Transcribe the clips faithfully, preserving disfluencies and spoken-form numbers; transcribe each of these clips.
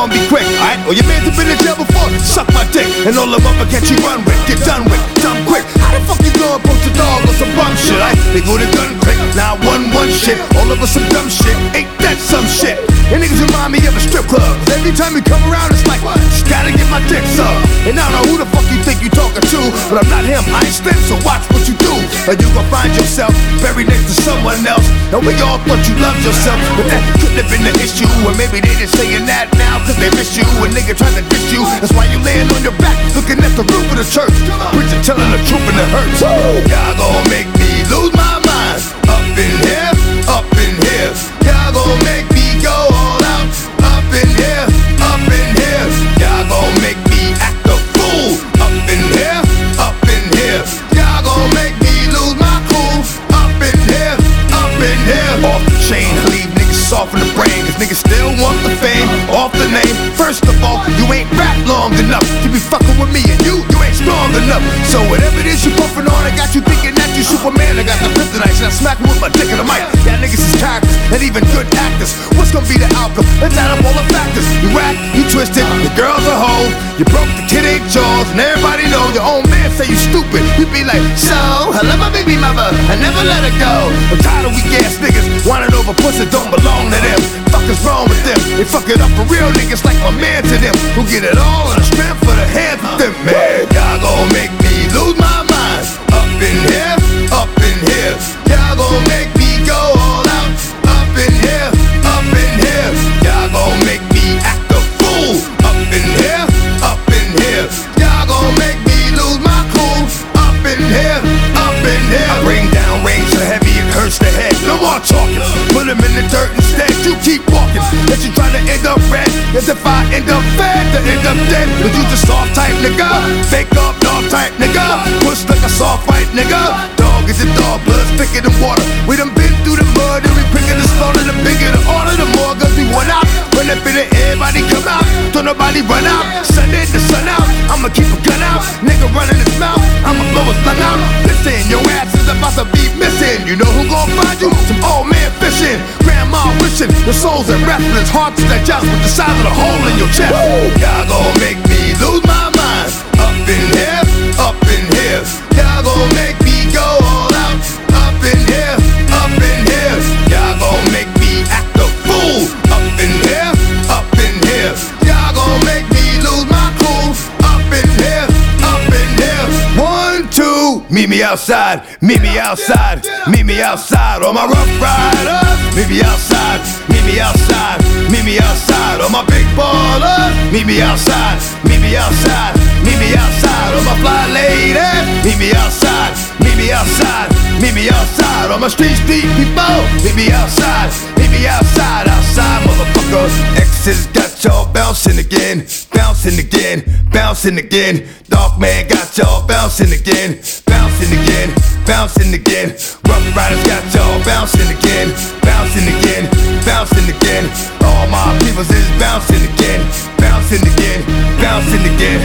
gonna be quick, alright? Or your man's have been in jail before, suck my dick. And all the motherfuckers you run with, get done with, dumb quick. How the fuck you gonna approach a dog or some bum shit, alright? They go to gun quick, now one one shit. All of us some dumb shit, ain't that some shit? And niggas remind me of a strip club. Every time you come around, it's like, what? Just gotta get my dick sucked. And I don't know who the fuck you think you talking to, but I'm not him, I ain't Slim, so watch what you do. Or you gon' find yourself buried next to someone else. And we all thought you loved yourself, but that couldn't have been the issue. Or maybe they just saying that now cause they miss you. A nigga trying to diss you, that's why you laying on your back looking at the roof of the church. Preacher telling the truth and it hurts. Y'all gon' make me lose my mind. Up in here, up in here. Y'all gon' make me go all out. Up in here, up in here. Y'all gon' make me act a fool. Up in here, up in here. Y'all gon' make me lose my cool. Up in here, up in here. Off the chain, leave niggas soft in the brain. Cause niggas still want the fame, off the name. First of all, you ain't rap long enough to be fucking with me, and you, you ain't strong enough. So whatever it is you puffin' on, I got you thinking that you Superman. I got the kryptonite, and I smack him with my dick in the mic. Y'all niggas is characters, and even good actors. What's gonna be the outcome? Let's add up all the factors. You rap, you twisted, the girl's a hoe. You broke the kid ain't jaws, and everybody know your own man say you stupid. You be like, so, I love my baby mother, I never let her go. I'm tired of weak ass niggas, wanting over pussy don't belong to them. Fuck is wrong with them? They fuck it up for real niggas like my man to them, who get it all on the strength for the hands of them. Man, y'all gon' make me lose my mind. Up in here, up in here. Y'all gon' make me go all out. Up in here, up in here. Y'all gon' make me act a fool. Up in here, up in here. Y'all gon' make me lose my cool. Up in here, up in here. I bring down rain so heavy it hurts the head. No more talking, put him in the dirt instead. You keep walking, that you try to end up red. As if I end up fed, to end up dead. But you just soft type nigga, fake up dog type nigga. Push like a soft fight nigga. Dog is a dog, blood thicker than water. We done been through the mud and we quicker the slaughter. The bigger the order, the more guns we want out. Run up in it, everybody come out. Don't nobody run out. Sun in the sun out, I'ma keep a gun out. Nigga running his mouth, I'ma blow his lung out. Listen, your ass is about to be missing. You know who gon' find you? Some old man fishing. Grandma wishing your soul's in restless. Hard to digest with the size of the hole in your chest. Y'all gon' make me lose my mind. Up in here, up in here. Y'all gon' make me go all out. Up in here, up in here. Y'all gon' make me act a fool. Up in here, up in here. Y'all gon' make me lose my cool. Up in here, up in here. One, two, meet me outside, meet me outside, meet me outside. All my rough riders, meet me outside, meet me outside, meet me outside. All my big ballers, meet me outside, meet me outside, meet me outside. All my fly ladies, meet me outside, meet me outside, meet me outside. All my street street people, meet me outside, meet me outside, outside, motherfucker. X's got y'all bouncing again, bouncing again, bouncing again. Dark man got y'all bouncing again, bouncing again, bouncing again. Rough riders got y'all bouncing again, bouncing again, bouncing again. All my peoples is bouncing again, bouncing again, bouncing again.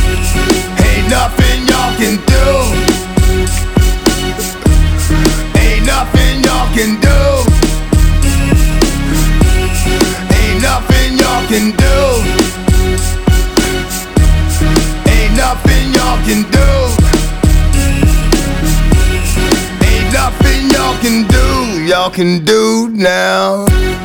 Ain't nothing y'all can do. Ain't nothing y'all can do. Ain't nothing y'all can do. Ain't nothing y'all can do. Ain't nothing y'all can do. Y'all can do now.